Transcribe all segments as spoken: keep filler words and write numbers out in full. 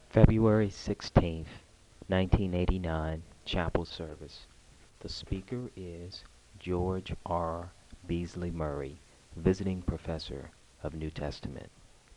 February sixteenth, nineteen eighty-nine, Chapel Service. The speaker is George R. Beasley Murray, Visiting Professor of New Testament.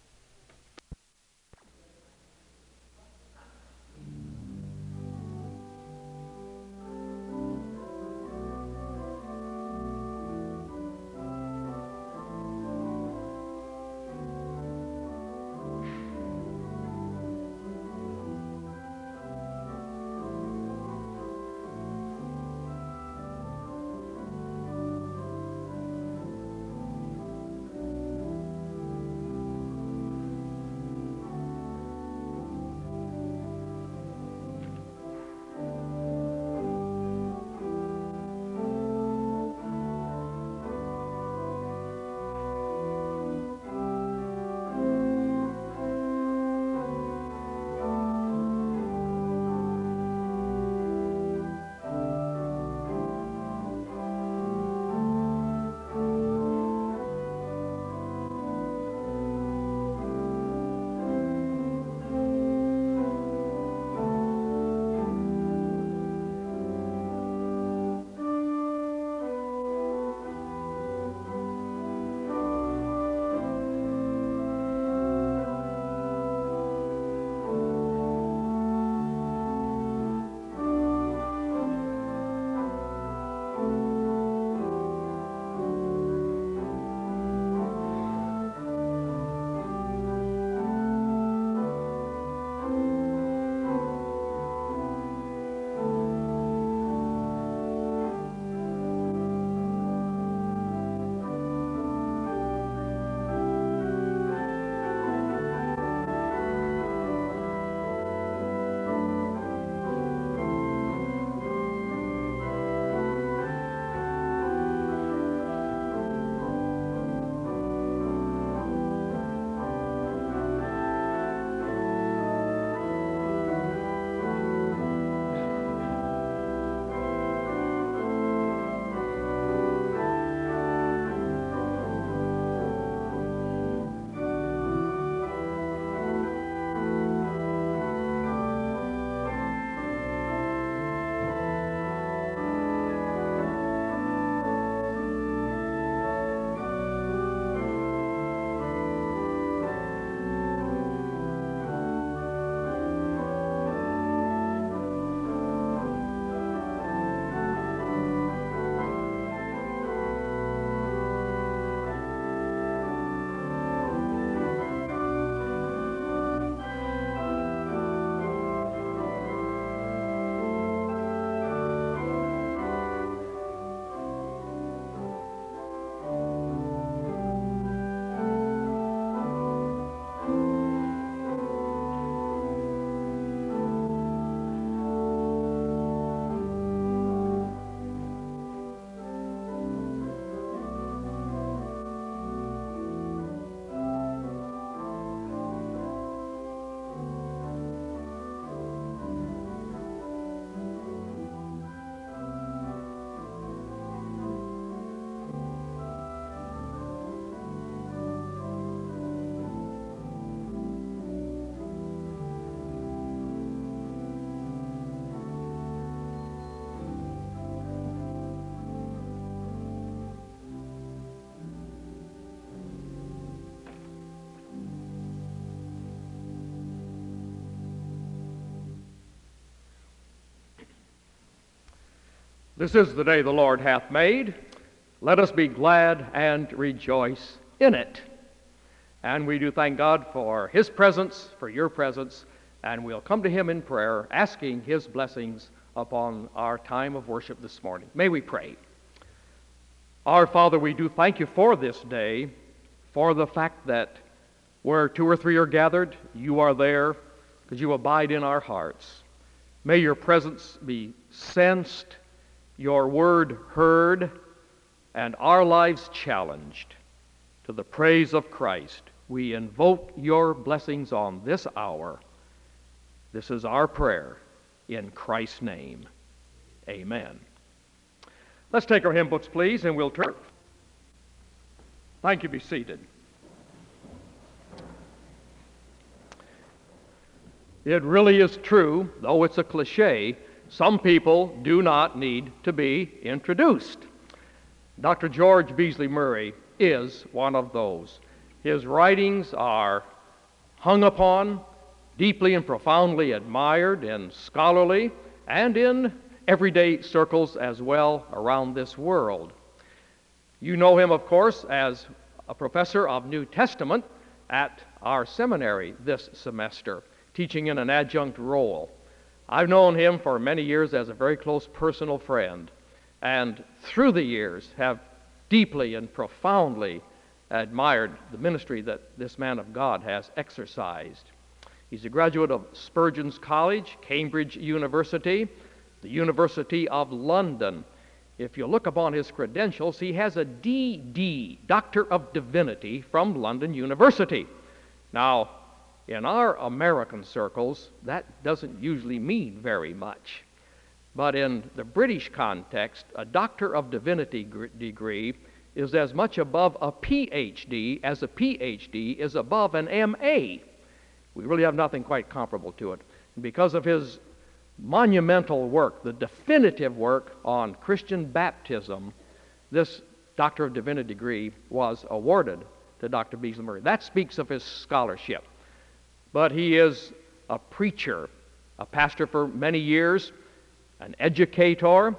This is the day the Lord hath made. Let us be glad and rejoice in it. And we do thank God for His presence, for your presence, and we'll come to Him in prayer, asking His blessings upon our time of worship this morning. May we pray. Our Father, we do thank you for this day, for the fact that where two or three are gathered, you are there, because you abide in our hearts. May your presence be sensed, your word heard, and our lives challenged. To the praise of Christ, we invoke your blessings on this hour. This is our prayer in Christ's name. Amen. Let's take our hymn books, please, and we'll turn. Thank you. Be seated. It really is true, though it's a cliche, some people do not need to be introduced. Doctor George Beasley Murray is one of those. His writings are hung upon, deeply and profoundly admired in scholarly and in everyday circles as well around this world. You know him, of course, as a professor of New Testament at our seminary this semester, teaching in an adjunct role. I've known him for many years as a very close personal friend, and through the years have deeply and profoundly admired the ministry that this man of God has exercised. He's a graduate of Spurgeon's College, Cambridge University, the University of London. If you look upon his credentials, he has a D D, Doctor of Divinity, from London University. Now, in our American circles, that doesn't usually mean very much. But in the British context, a Doctor of Divinity degree is as much above a P H D as a P H D is above an M A. We really have nothing quite comparable to it. And because of his monumental work, the definitive work on Christian baptism, this Doctor of Divinity degree was awarded to Doctor Beasley Murray. That speaks of his scholarship. But he is a preacher, a pastor for many years, an educator,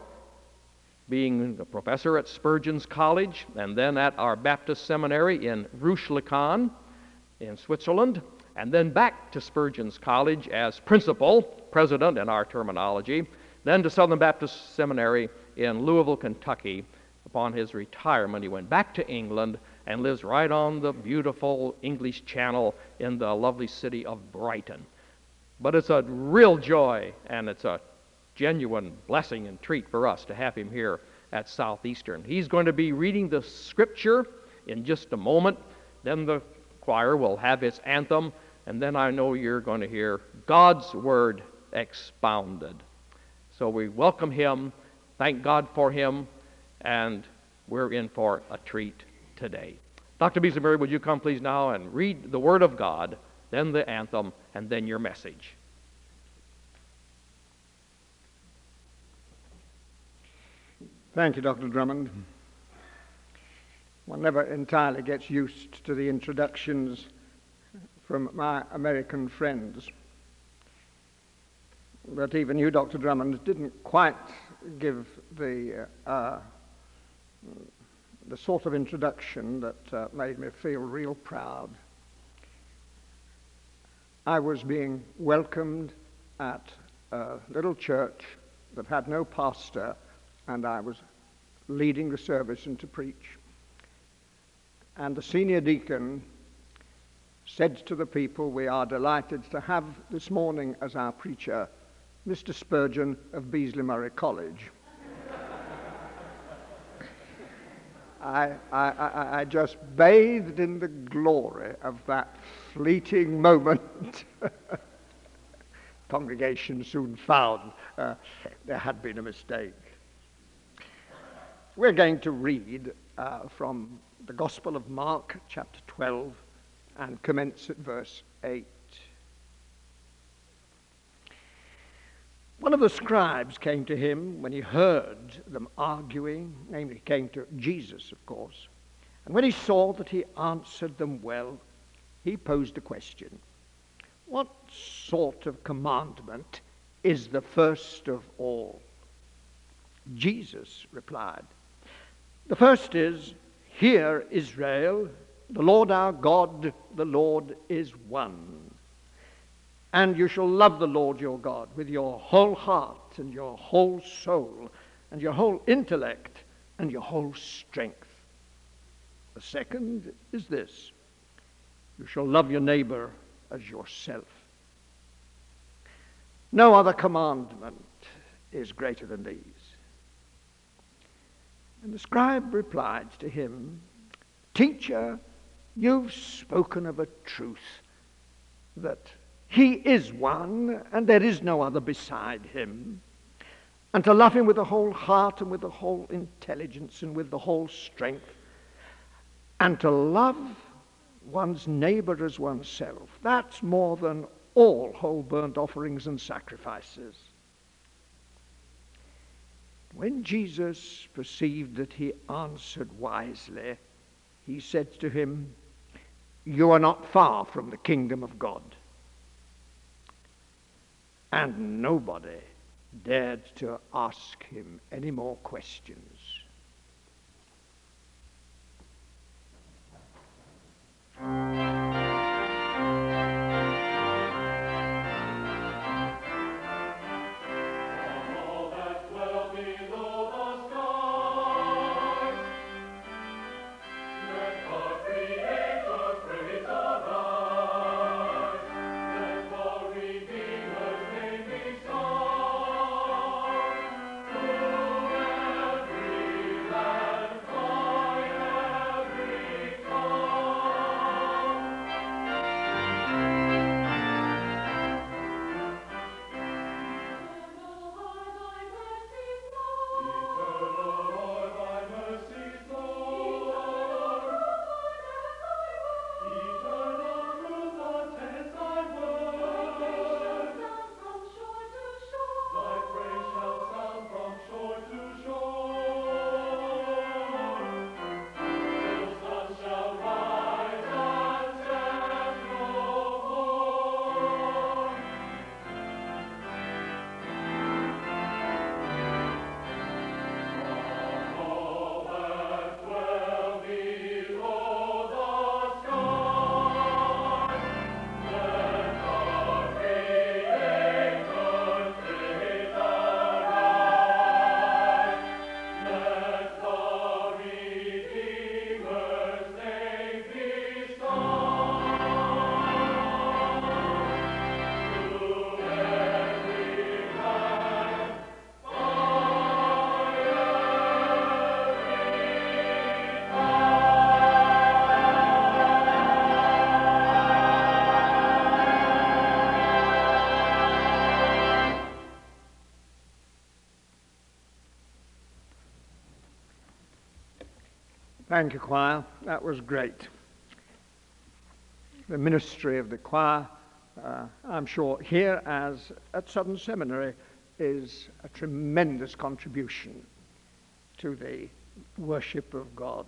being a professor at Spurgeon's College, and then at our Baptist Seminary in Ruchlikan in Switzerland, and then back to Spurgeon's College as principal, president in our terminology, then to Southern Baptist Seminary in Louisville, Kentucky. Upon his retirement, he went back to England and lives right on the beautiful English Channel in the lovely city of Brighton. But it's a real joy, and it's a genuine blessing and treat for us to have him here at Southeastern. He's going to be reading the scripture in just a moment. Then the choir will have its anthem, and then I know you're going to hear God's Word expounded. So we welcome him, thank God for him, and we're in for a treat today. Doctor Beasley Murray, would you come please now and read the Word of God, then the anthem, and then your message. Thank you, Doctor Drummond. One never entirely gets used to the introductions from my American friends. But even you, Doctor Drummond, didn't quite give the uh, the sort of introduction that uh, made me feel real proud. I was being welcomed at a little church that had no pastor, and I was leading the service and to preach. And the senior deacon said to the people, "We are delighted to have this morning as our preacher Mister Spurgeon of Beasley Murray College." I, I, I, I just bathed in the glory of that fleeting moment. Congregation soon found uh, there had been a mistake. We're going to read uh, from the Gospel of Mark, chapter twelve, and commence at verse eight. One of the scribes came to him when he heard them arguing, namely came to Jesus, of course. And when he saw that he answered them well, he posed a question. What sort of commandment is the first of all? Jesus replied, the first is, Hear, Israel, the Lord our God, the Lord is one. And you shall love the Lord your God with your whole heart and your whole soul and your whole intellect and your whole strength. The second is this, you shall love your neighbor as yourself. No other commandment is greater than these. And the scribe replied to him, Teacher, you've spoken of a truth, that he is one, and there is no other beside him. And to love him with the whole heart and with the whole intelligence and with the whole strength. And to love one's neighbor as oneself. That's more than all whole burnt offerings and sacrifices. When Jesus perceived that he answered wisely, he said to him, "You are not far from the kingdom of God." And nobody dared to ask him any more questions. Thank you, choir. That was great. The ministry of the choir, uh, I'm sure, here as at Southern Seminary, is a tremendous contribution to the worship of God.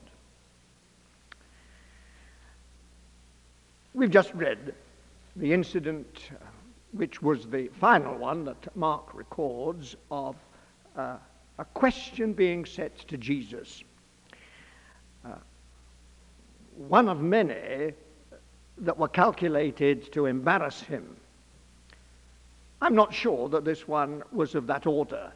We've just read the incident, uh, which was the final one that Mark records, of uh, a question being set to Jesus. Uh, one of many that were calculated to embarrass him. I'm not sure that this one was of that order.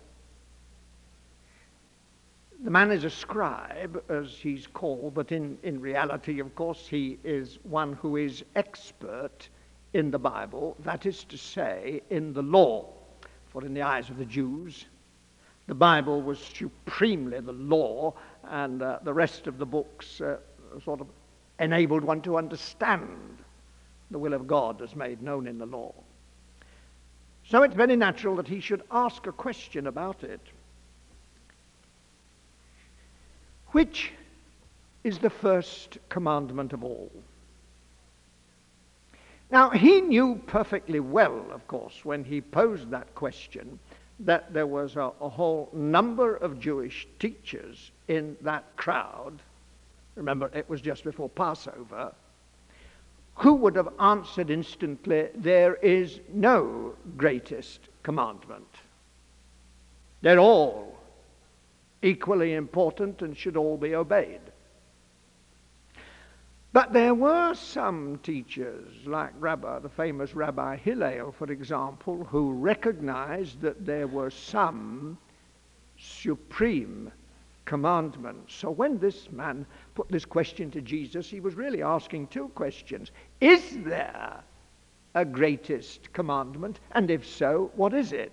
The man is a scribe, as he's called, but in, in reality, of course, he is one who is expert in the Bible, that is to say, in the law. For in the eyes of the Jews, the Bible was supremely the law, and uh, the rest of the books uh, sort of enabled one to understand the will of God as made known in the law. So it's very natural that he should ask a question about it. Which is the first commandment of all? Now, he knew perfectly well, of course, when he posed that question, that there was a, a whole number of Jewish teachers in that crowd. Remember, it was just before Passover, who would have answered instantly, there is no greatest commandment. They're all equally important and should all be obeyed. But there were some teachers, like Rabbi, the famous Rabbi Hillel, for example, who recognized that there were some supreme commandments. So when this man put this question to Jesus, he was really asking two questions. Is there a greatest commandment? And if so, what is it?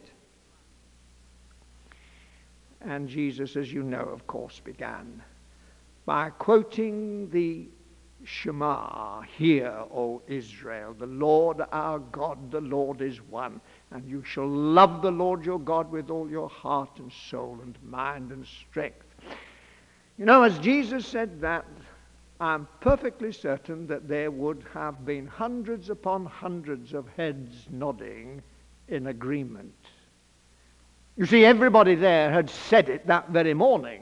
And Jesus, as you know, of course, began by quoting the Shema, "Hear, O Israel, the Lord our God, the Lord is one, and you shall love the Lord your God with all your heart and soul and mind and strength." You know, as Jesus said that, I'm perfectly certain that there would have been hundreds upon hundreds of heads nodding in agreement. You see, everybody there had said it that very morning.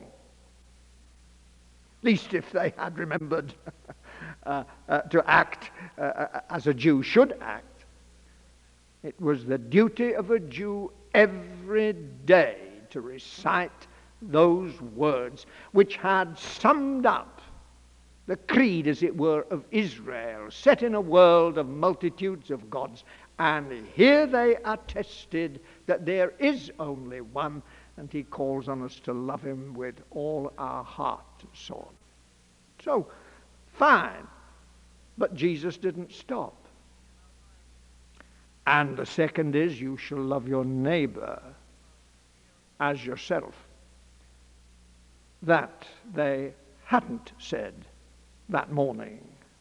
At least if they had remembered uh, uh, to act uh, as a Jew should act. It was the duty of a Jew every day to recite those words which had summed up the creed, as it were, of Israel, set in a world of multitudes of gods. And here they attested that there is only one, and he calls on us to love him with all our heart and so on. So, fine. But Jesus didn't stop. And the second is, you shall love your neighbor as yourself. That they hadn't said that morning.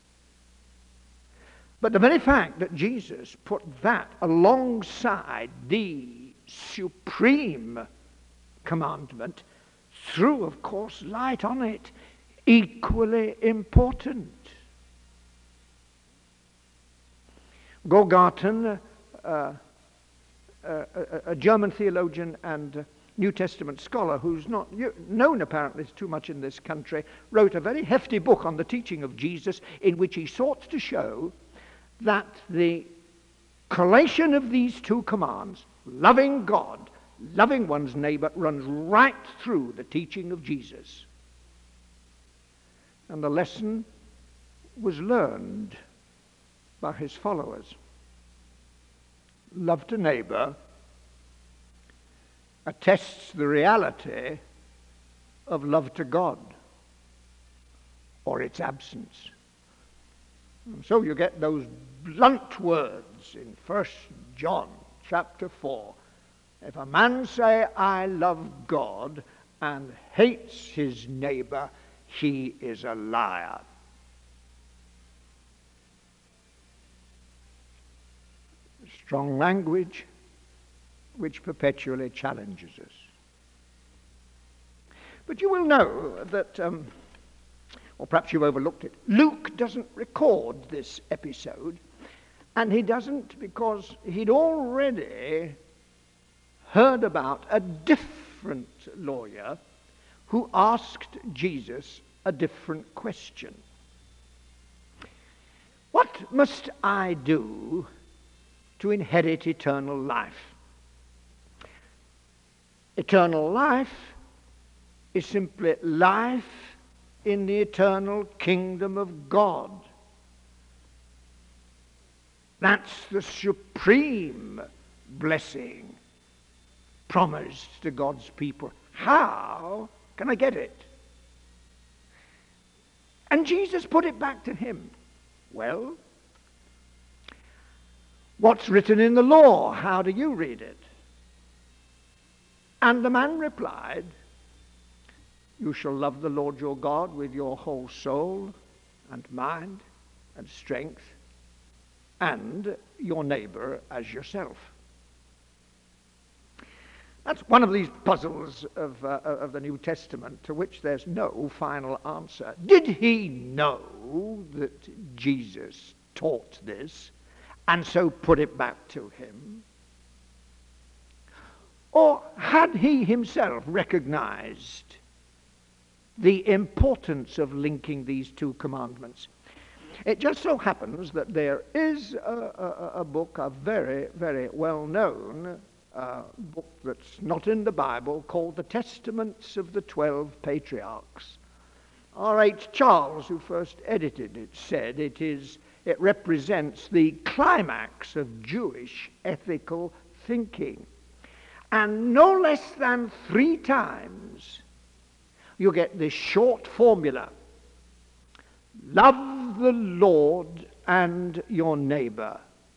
But the very fact that Jesus put that alongside the supreme commandment threw, of course, light on it, equally important. Gogarten, uh, uh, a, a German theologian and uh, New Testament scholar who's not known apparently too much in this country, wrote a very hefty book on the teaching of Jesus in which he sought to show that the collation of these two commands, loving God, loving one's neighbor, runs right through the teaching of Jesus. And the lesson was learned by his followers. Love to neighbor attests the reality of love to God, or its absence. And so you get those blunt words in First John chapter four. If a man say, I love God, and hates his neighbor, he is a liar. Strong language which perpetually challenges us. But you will know that, um, or perhaps you've overlooked it, Luke doesn't record this episode, and he doesn't because he'd already heard about a different lawyer who asked Jesus a different question. What must I do to inherit eternal life? Eternal life is simply life in the eternal kingdom of God. That's the supreme blessing promised to God's people. How can I get it? And Jesus put it back to him. Well, what's written in the law? How do you read it? And the man replied, you shall love the Lord your God with your whole soul and mind and strength, and your neighbor as yourself. That's one of these puzzles of, uh, of the New Testament to which there's no final answer. Did he know that Jesus taught this and so put it back to him? Or had he himself recognized the importance of linking these two commandments? It just so happens that there is a, a, a book, a very, very well-known uh, book that's not in the Bible, called The Testaments of the Twelve Patriarchs. R H Charles, who first edited it, said it is it represents the climax of Jewish ethical thinking. And no less than three times you get this short formula: love the Lord and your neighbor.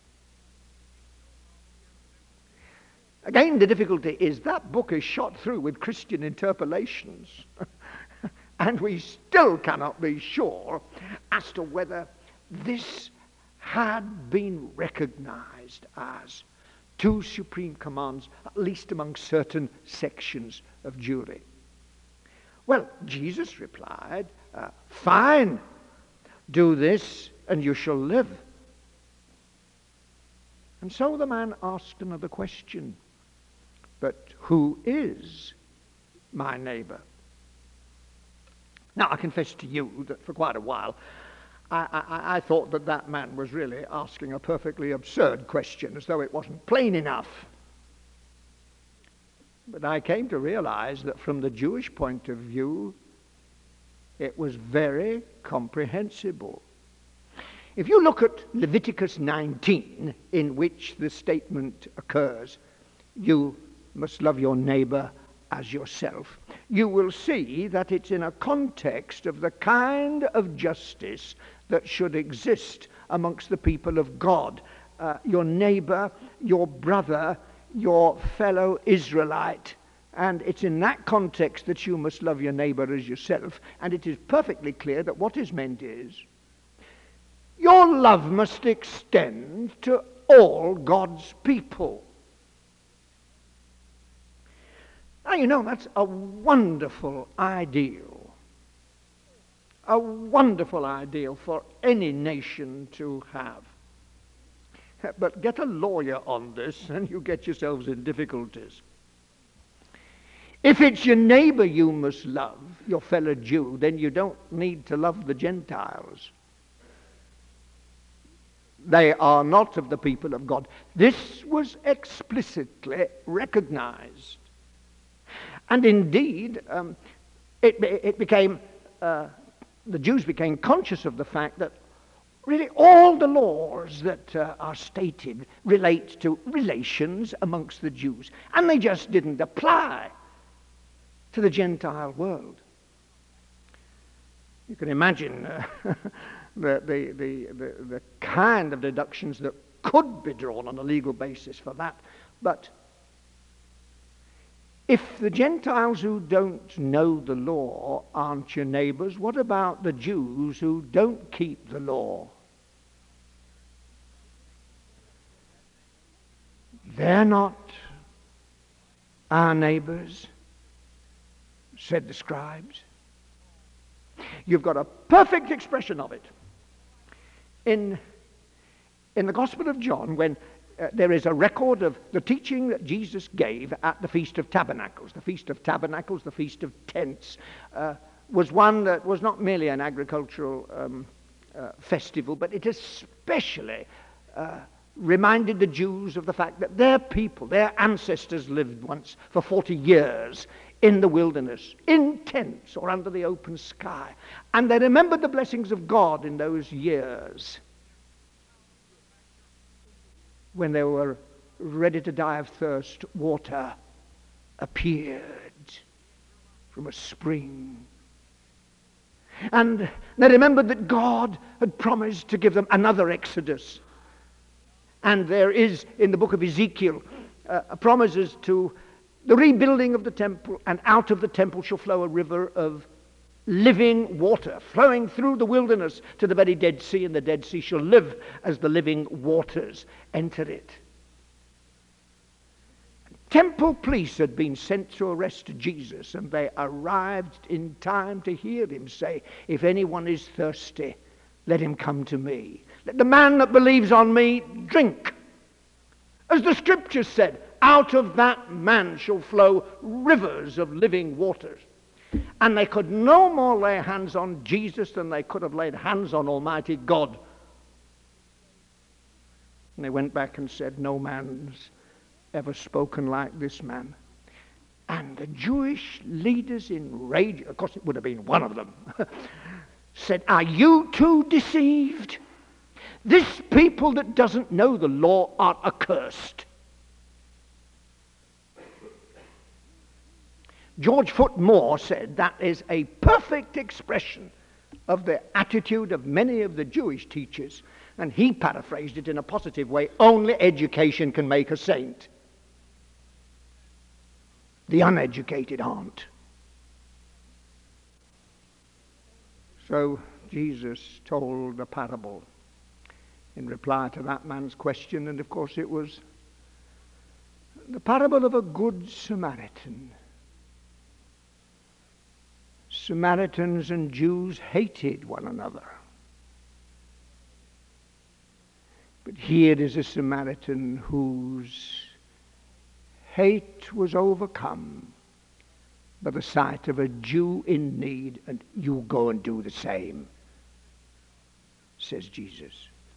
Again, the difficulty is that book is shot through with Christian interpolations. And we still cannot be sure as to whether this had been recognized as two supreme commands, at least among certain sections of Jewry. Well, Jesus replied, uh, fine, Do this, and you shall live. And so the man asked another question. But who is my neighbor? Now, I confess to you that for quite a while, I, I, I thought that that man was really asking a perfectly absurd question, as though it wasn't plain enough. But I came to realize that from the Jewish point of view, it was very comprehensible. If you look at Leviticus nineteen, in which the statement occurs, you must love your neighbor as yourself, you will see that it's in a context of the kind of justice that should exist amongst the people of God. Uh, your neighbor, your brother, your fellow Israelite. And it's in that context that you must love your neighbor as yourself. And it is perfectly clear that what is meant is, your love must extend to all God's people. Now, you know, that's a wonderful ideal. A wonderful ideal for any nation to have. But get a lawyer on this and you get yourselves in difficulties. If it's your neighbor you must love, your fellow Jew, then you don't need to love the Gentiles. They are not of the people of God. This was explicitly recognized. And indeed, um, it, it became, uh, the Jews became conscious of the fact that really all the laws that uh, are stated relate to relations amongst the Jews. And they just didn't apply to the Gentile world. You can imagine uh, the, the, the, the, the kind of deductions that could be drawn on a legal basis for that. But if the Gentiles who don't know the law aren't your neighbors, what about the Jews who don't keep the law? They're not our neighbors, said the scribes. You've got a perfect expression of it in, in the Gospel of John, when uh, there is a record of the teaching that Jesus gave at the Feast of Tabernacles. The Feast of Tabernacles, the Feast of Tents, uh, was one that was not merely an agricultural um, uh, festival, but it especially uh, reminded the Jews of the fact that their people, their ancestors lived once for forty years in the wilderness, in tents or under the open sky. And they remembered the blessings of God in those years when they were ready to die of thirst. Water appeared from a spring. And they remembered that God had promised to give them another Exodus. And there is, in the book of Ezekiel, uh, promises to the rebuilding of the temple, and out of the temple shall flow a river of living water, flowing through the wilderness to the very Dead Sea, and the Dead Sea shall live as the living waters enter it. Temple police had been sent to arrest Jesus, and they arrived in time to hear him say, "If anyone is thirsty, let him come to me. Let the man that believes on me drink. As the scriptures said, out of that man shall flow rivers of living waters." And they could no more lay hands on Jesus than they could have laid hands on Almighty God. And they went back and said, "No man's ever spoken like this man." And the Jewish leaders, in rage, of course it would have been one of them, said, "Are you too deceived? This people that doesn't know the law are accursed." George Foot Moore said that is a perfect expression of the attitude of many of the Jewish teachers, and he paraphrased it in a positive way: only education can make a saint. The uneducated aren't. So Jesus told a parable in reply to that man's question, and of course it was the parable of a good Samaritan. Samaritans and Jews hated one another. But here is a Samaritan whose hate was overcome by the sight of a Jew in need, and you go and do the same, says Jesus.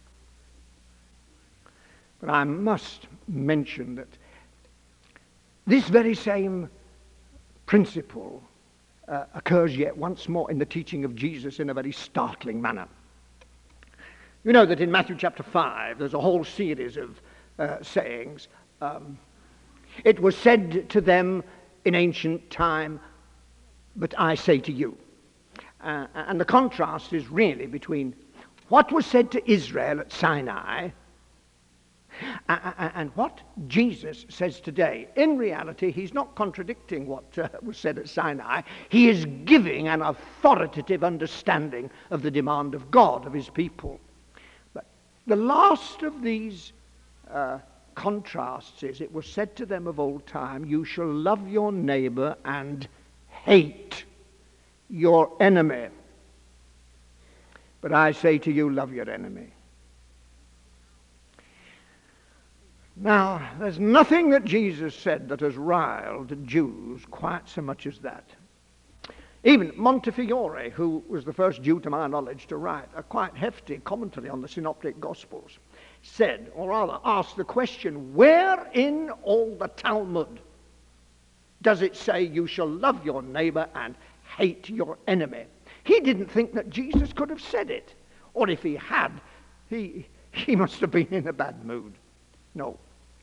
But I must mention that this very same principle uh, occurs yet once more in the teaching of Jesus in a very startling manner. You know that in Matthew chapter five, there's a whole series of uh, sayings. Um, it was said to them in ancient time, but I say to you. Uh, and the contrast is really between what was said to Israel at Sinai and what Jesus says today. In reality, he's not contradicting what uh, was said at Sinai. He is giving an authoritative understanding of the demand of God, of his people. But the last of these uh, contrasts is, it was said to them of old time, you shall love your neighbor and hate your enemy. But I say to you, love your enemy. Now, there's nothing that Jesus said that has riled Jews quite so much as that. Even Montefiore, who was the first Jew to my knowledge to write a quite hefty commentary on the Synoptic Gospels, said, or rather asked the question, where in all the Talmud does it say you shall love your neighbor and hate your enemy? He didn't think that Jesus could have said it. Or if he had, he, he must have been in a bad mood. No.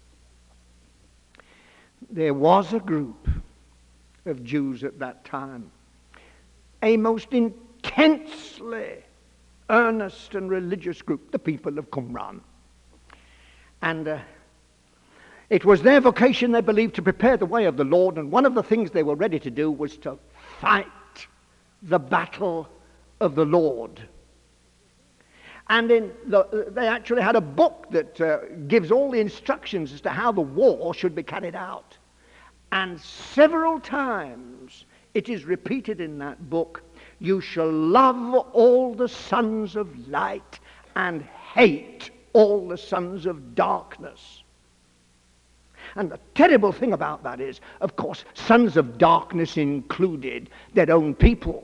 There was a group of Jews at that time, a most intensely earnest and religious group, the people of Qumran. And uh, it was their vocation, they believed, to prepare the way of the Lord, and one of the things they were ready to do was to fight the battle of the Lord. And in the, they actually had a book that uh, gives all the instructions as to how the war should be carried out. And several times it is repeated in that book, you shall love all the sons of light and hate all the sons of darkness. And the terrible thing about that is, of course, sons of darkness included their own people.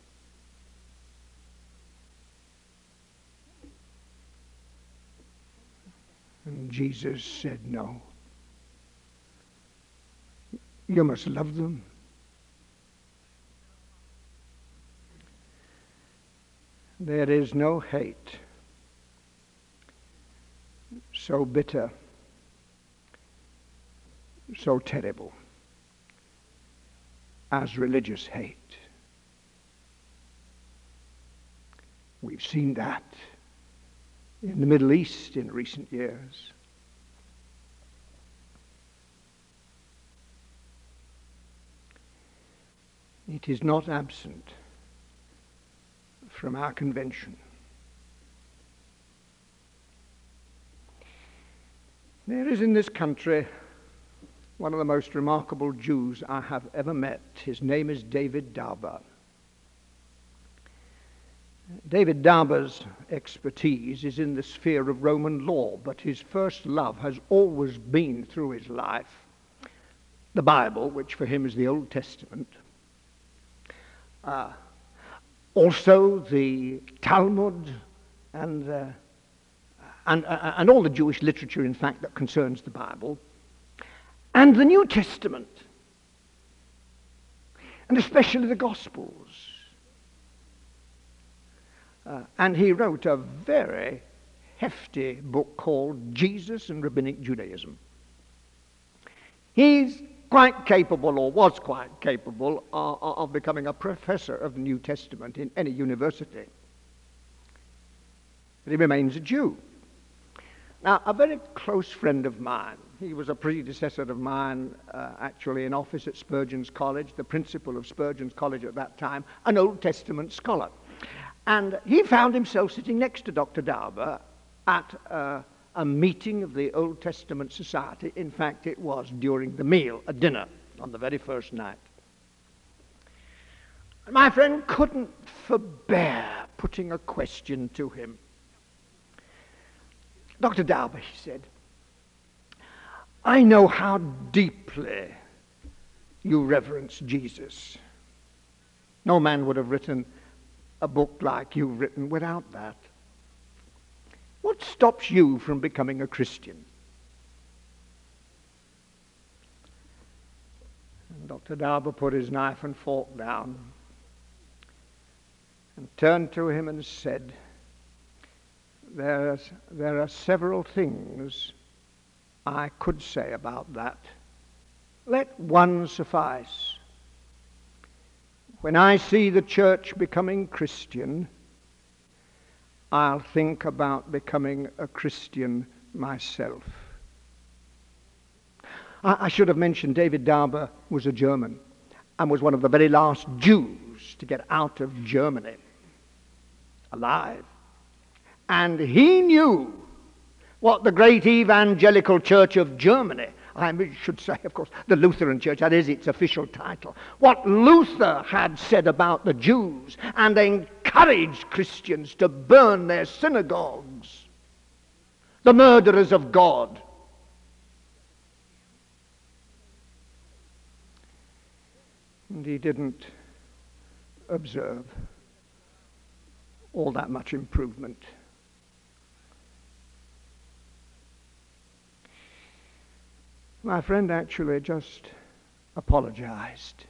And Jesus said, no. You must love them. There is no hate so bitter, so terrible as religious hate. We've seen that in the Middle East in recent years. It is not absent from our convention. There is in this country one of the most remarkable Jews I have ever met. His name is David Dauber. David Dauber's expertise is in the sphere of Roman law, but his first love has always been, through his life, the Bible, which for him is the Old Testament. Uh, also the Talmud and, uh, and, uh, and all the Jewish literature, in fact, that concerns the Bible, and the New Testament, and especially the Gospels. Uh, and he wrote a very hefty book called Jesus and Rabbinic Judaism. He's quite capable, or was quite capable, of, of becoming a professor of the New Testament in any university. But he remains a Jew. Now, a very close friend of mine, he was a predecessor of mine, uh, actually in office at Spurgeon's College, the principal of Spurgeon's College at that time, an Old Testament scholar. And he found himself sitting next to Doctor Dauber at uh, a meeting of the Old Testament Society. In fact, it was during the meal, a dinner, on the very first night. And my friend couldn't forbear putting a question to him. Doctor Dauber, he said, I know how deeply you reverence Jesus. No man would have written a book like you've written without that. What stops you from becoming a Christian? And Doctor Dauber put his knife and fork down and turned to him and said, There's, there are several things I could say about that. Let one suffice. When I see the church becoming Christian, I'll think about becoming a Christian myself. I, I should have mentioned David Dauber was a German and was one of the very last Jews to get out of Germany alive. And he knew what the great evangelical church of Germany, I should say, of course, the Lutheran Church, that is its official title, what Luther had said about the Jews and encouraged Christians to burn their synagogues, the murderers of God. And he didn't observe all that much improvement. My friend actually just apologized.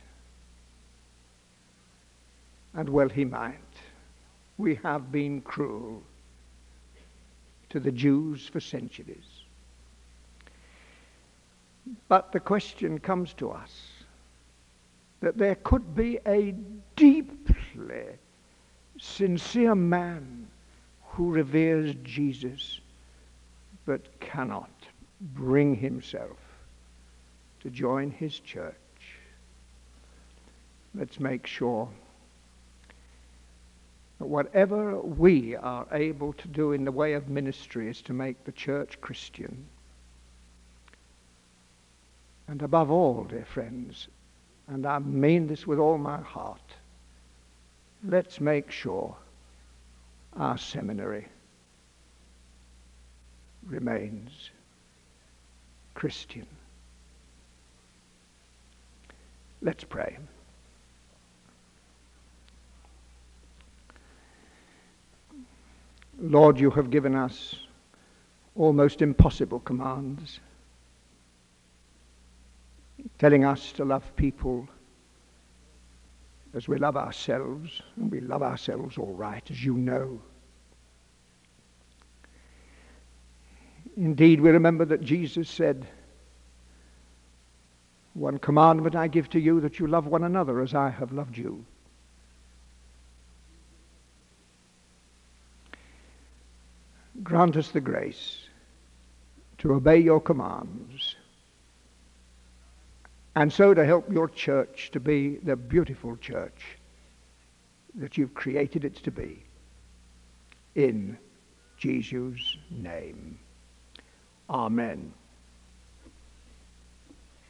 And well he might. We have been cruel to the Jews for centuries. But the question comes to us that there could be a deeply sincere man who reveres Jesus but cannot bring himself to join his church. Let's make sure that whatever we are able to do in the way of ministry is to make the church Christian. And above all, dear friends, and I mean this with all my heart, let's make sure our seminary remains Christian. Let's pray. Lord, you have given us almost impossible commands, telling us to love people as we love ourselves, and we love ourselves all right, as you know. Indeed, we remember that Jesus said, one commandment I give to you, that you love one another as I have loved you. Grant us the grace to obey your commands, and so to help your church to be the beautiful church that you've created it to be. In Jesus' name. Amen.